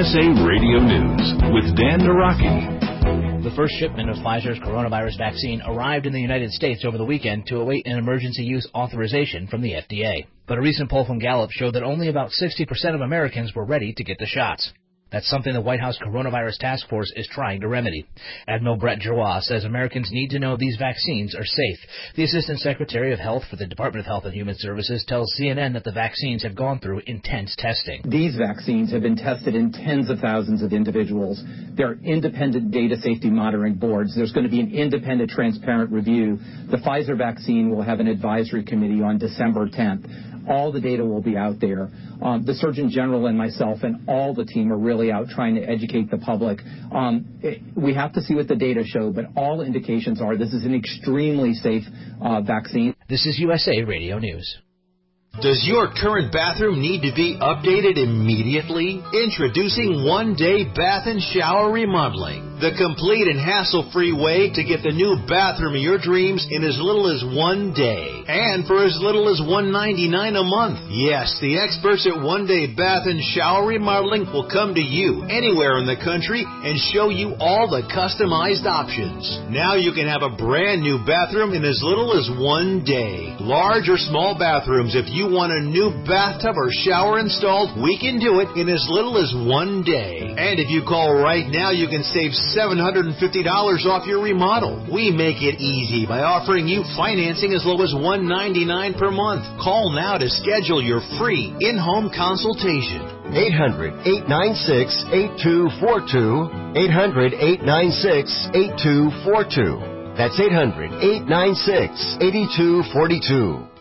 USA Radio News with Dan Naraki. The first shipment of Pfizer's coronavirus vaccine arrived in the United States over the weekend to await an emergency use authorization from the FDA. But a recent poll from Gallup showed that only about 60% of Americans were ready to get the shots. That's something the White House Coronavirus Task Force is trying to remedy. Admiral Brett Giroir says Americans need to know these vaccines are safe. The Assistant Secretary of Health for the Department of Health and Human Services tells CNN that the vaccines have gone through intense testing. These vaccines have been tested in tens of thousands of individuals. There are independent data safety monitoring boards. There's going to be an independent, transparent review. The Pfizer vaccine will have an advisory committee on December 10th. All the data will be out there. The Surgeon General and myself and all the team are really out trying to educate the public. We have to see what the data show, but all indications are this is an extremely safe vaccine. This is USA Radio News. Does your current bathroom need to be updated immediately? Introducing One Day Bath and Shower Remodeling, the complete and hassle-free way to get the new bathroom of your dreams in as little as 1 day, and for as little as $199 a month. Yes, the experts at One Day Bath and Shower Remodeling will come to you anywhere in the country and show you all the customized options. Now you can have a brand new bathroom in as little as 1 day. Large or small bathrooms, if you want a new bathtub or shower installed, we can do it in as little as 1 day. And if you call right now, you can save $750 off your remodel. We make it easy by offering you financing as low as $199 per month. Call now to schedule your free in-home consultation. 800-896-8242. 800-896-8242. That's 800-896-8242.